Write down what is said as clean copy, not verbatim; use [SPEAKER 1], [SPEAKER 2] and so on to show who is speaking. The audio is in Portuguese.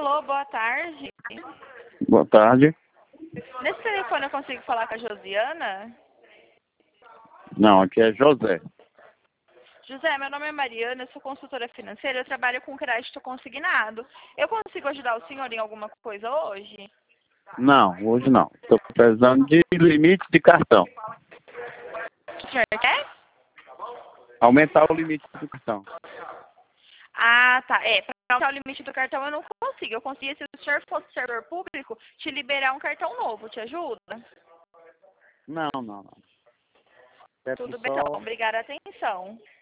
[SPEAKER 1] Alô, boa tarde.
[SPEAKER 2] Boa tarde.
[SPEAKER 1] Nesse telefone eu consigo falar com a Josiana?
[SPEAKER 2] Não, aqui é José.
[SPEAKER 1] José, meu nome é Mariana, eu sou consultora financeira, eu trabalho com crédito consignado. Eu consigo ajudar o senhor em alguma coisa hoje?
[SPEAKER 2] Não, hoje não. Estou precisando de limite de cartão.
[SPEAKER 1] O senhor quer?
[SPEAKER 2] Aumentar o limite do cartão.
[SPEAKER 1] Ah, tá. Para aumentar o limite do cartão eu não consigo. Eu conseguia, se o senhor fosse servidor público, te liberar um cartão novo. Te ajuda?
[SPEAKER 2] Não. É
[SPEAKER 1] Tudo bem,
[SPEAKER 2] só
[SPEAKER 1] então. Obrigada a atenção.